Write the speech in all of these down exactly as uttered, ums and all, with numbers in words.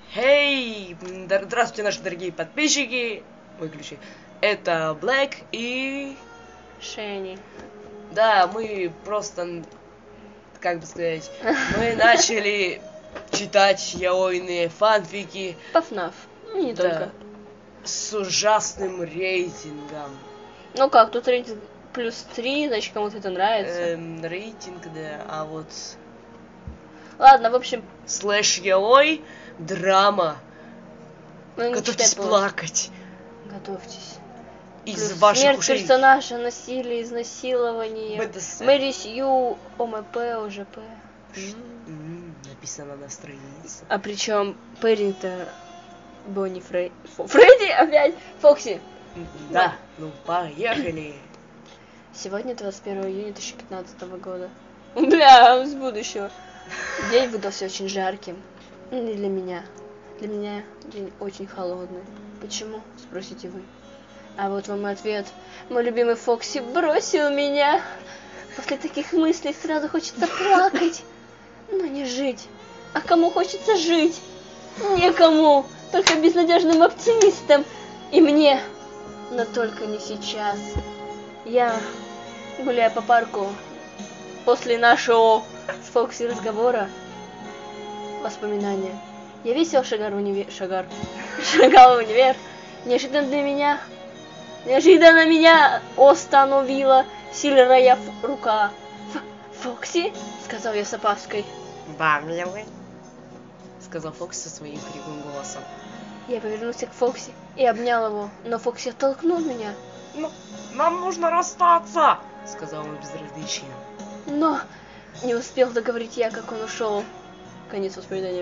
Хей! Hey! Здравствуйте, наши дорогие подписчики! Выключи. Это Блэк и... Шенни. Да, мы просто, как бы сказать, мы начали читать яойные фанфики. Пафнаф. Ну, не да, только. С ужасным рейтингом. Ну как, тут рейтинг плюс три, значит, кому-то это нравится. Эм, рейтинг, да, а вот... Ладно, в общем... Слэш яой, драма. Ну, Готовьтесь плакать. Готовьтесь. Из Плюс ваших смерть ушей. персонажа, насилие, изнасилование, БДСМ. Мэри Сью, ОМП, ОЖП. М-м, написано на странице. А причем Пэринг-то Бонни Фрей... Фо... Фредди опять? Фокси. Да, ну поехали. Сегодня двадцать первого июня две тысячи пятнадцатого года. Бля, с будущего. День выдался очень жарким. Не для меня. Для меня день очень холодный. Почему? Спросите вы. А вот вам и ответ. Мой любимый Фокси бросил меня. После таких мыслей сразу хочется плакать. Но не жить. А кому хочется жить? Некому. Только безнадежным оптимистам. И мне. Но только не сейчас. Я, гуляя по парку, после нашего с Фокси разговора, воспоминания. Я весело шагал в универ... Шагар. Шагал в универ. Неожиданно для меня... Неожиданно меня остановила сильная рука. «Фокси?» — сказал я с опаской. «Да, милый», — сказал Фокси со своим кривым голосом. Я повернулся к Фокси и обнял его, но Фокси оттолкнул меня. «Ну, нам нужно расстаться», — сказал он безразличием. Но не успел договорить я, как он ушел. Конец воспоминания.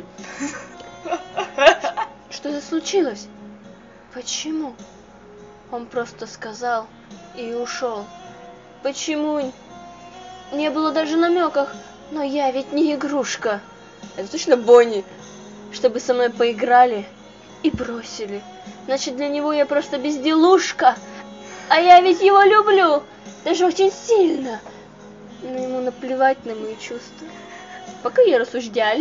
Что это случилось? Почему? Он просто сказал и ушел. Почему? Не было даже намеков. Но я ведь не игрушка. Это точно Бонни. Чтобы со мной поиграли и бросили. Значит, для него я просто безделушка. А я ведь его люблю. Даже очень сильно. Но ему наплевать на мои чувства. Пока я рассуждаль.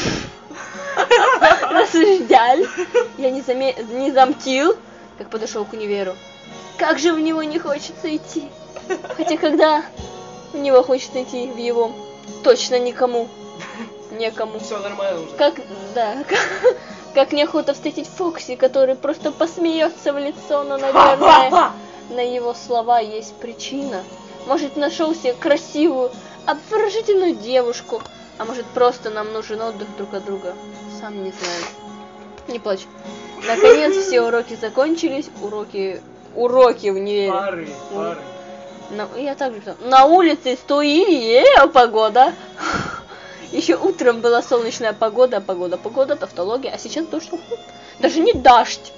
Рассуждаль. Я не, заме... не замтил, как подошел к универу. Как же в него не хочется идти. Хотя когда в него хочется идти, в его точно никому. Некому. Все нормально уже. Как, да, как, как неохота встретить Фокси, который просто посмеется в лицо, но, наверное, на его слова есть причина. Может, нашел себе красивую, обворожительную девушку, а может, просто нам нужен отдых друг от друга. Сам не знаю. Не плачь. Наконец, все уроки закончились. Уроки... Уроки в универе. Пары, пары. На, я также на улице стоит погода. Еще утром была солнечная погода, погода, погода, тавтология, а сейчас дождь. Даже не дождь,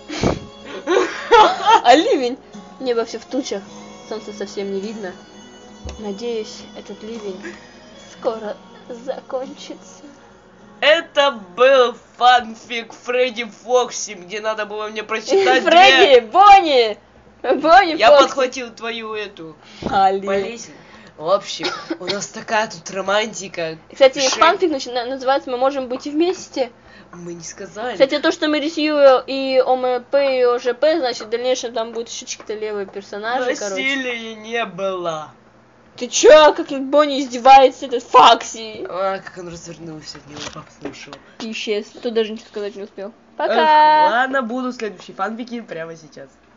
а ливень. Небо все в тучах, солнца совсем не видно. Надеюсь, этот ливень скоро закончится. Это был фанфик Фредди Фокси, где надо было мне прочитать Фредди, Бонни! Бонни, Я Фокси. подхватил твою эту Али. болезнь. В общем, у нас такая тут романтика. Кстати, Шей... фанфик начи- называется «Мы можем быть вместе». Мы не сказали. Кстати, то, что Мэри Сью и ОМП и ОЖП, значит, в дальнейшем там будут еще чьи-то левые персонажи, Насилия короче. не было. Ты чё, как Бонни издевается, этот Фокси? А, как он развернулся от него, послушал. И исчез, тут даже ничего сказать не успел. Эх, Пока! ладно, буду следующие фанфики прямо сейчас.